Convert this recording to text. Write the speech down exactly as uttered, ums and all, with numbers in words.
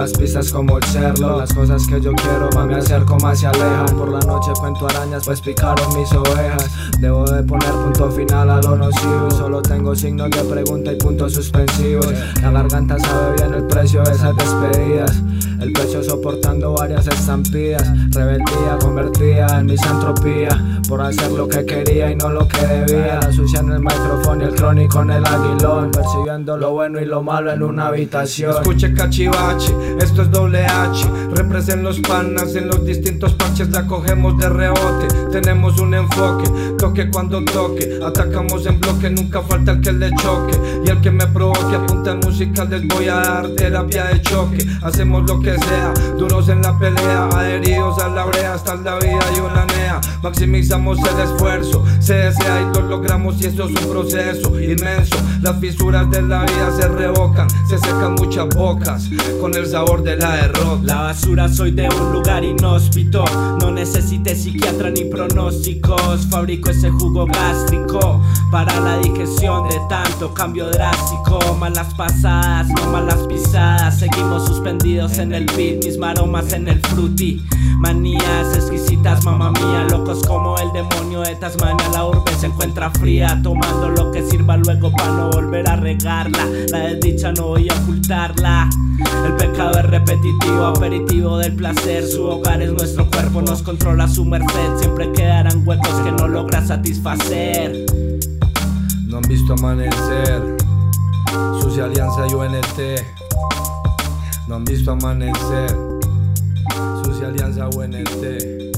las pistas como el Sherlock. Las cosas que yo quiero, más me acerco, más se alejan. Por la noche cuento arañas, pues picaron mis ovejas. Debo de poner punto final a lo nocivo, y solo tengo signos de pregunta y puntos suspensivos. La garganta sabe bien el precio de esas despedidas, el pecho soportando varias estampidas. Rebeldía convertida en misantropía, por hacer lo que quería y no lo que debía. La sucia en el micrófono y el crónico en el aguilón, percibiendo lo bueno y lo malo en una habitación. Escuche cachivache, esto es doble H. Represent los panas en los distintos parches, la cogemos de rebote. Tenemos un enfoque, toque cuando toque. Atacamos en bloque, nunca falta el que le choque. Y el que me provoque, apunta en música, les voy a dar terapia de choque. Hacemos lo que sea, duros en la pelea, adheridos a la brea, hasta la vida y una nea. Maximizamos el esfuerzo, se desea y lo logramos, y esto es un proceso inmenso. Las fisuras de la vida se revocan, se secan muchas bocas con el sabor de la derrota. La basura soy de un lugar inhóspito, no necesité psiquiatra ni pronósticos. Fabrico ese jugo gástrico para la digestión de tanto cambio drástico. Malas pasadas, no malas pisadas, seguimos suspendidos en el beat, mis maromas en el fruity. Manías exquisitas, mamá mía, locos como el demonio de Tasmania. La urbe se encuentra fría, tomando lo que sirva luego para no volver a regarla. La desdicha no voy a ocultarla, el pecado es repetitivo, aperitivo del placer. Su hogar es nuestro cuerpo, nos controla su merced. Siempre quedarán huecos que no logra satisfacer. No han visto amanecer, Sucia Alianza y U N T. No han visto amanecer, Sucia Alianza U N T.